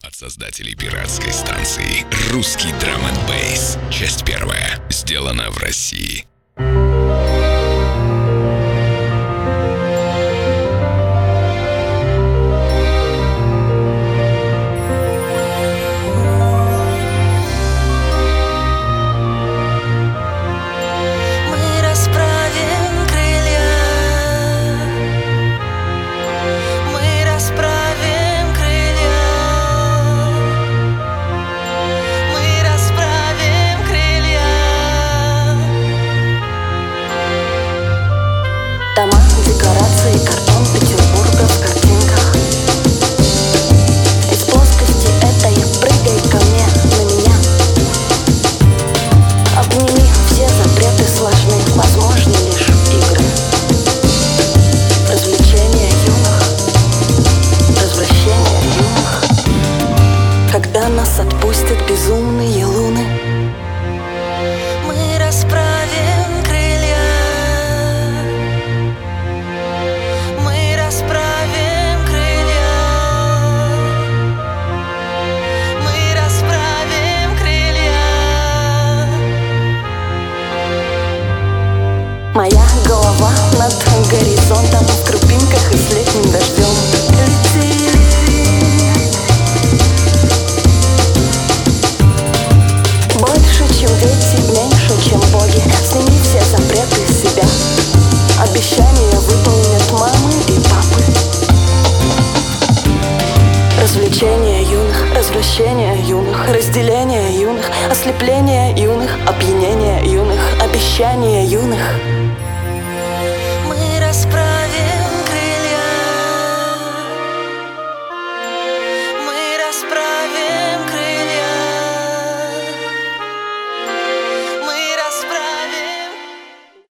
От создателей пиратской станции «Русский драм-н-бейс». Часть первая. Сделана в России. Дома, декорации, картон Петербурга в картинках. Из плоскости этой прыгай ко мне, на меня. Обними, все запреты сложны, возможны лишь игры. Развлечения юных, развращения юных. Когда нас отпустят безумные луны, мы расправим крылья. Моя голова над горизонтом, в крупинках и с летним дождем. Лети. Больше, чем дети, меньше, чем боги. Сними все запреты с себя. Обещания выполнят мамы и папы. Развлечения юных, развращения юных, разделение юных, ослепление юных, опьянение юных, обещания юных.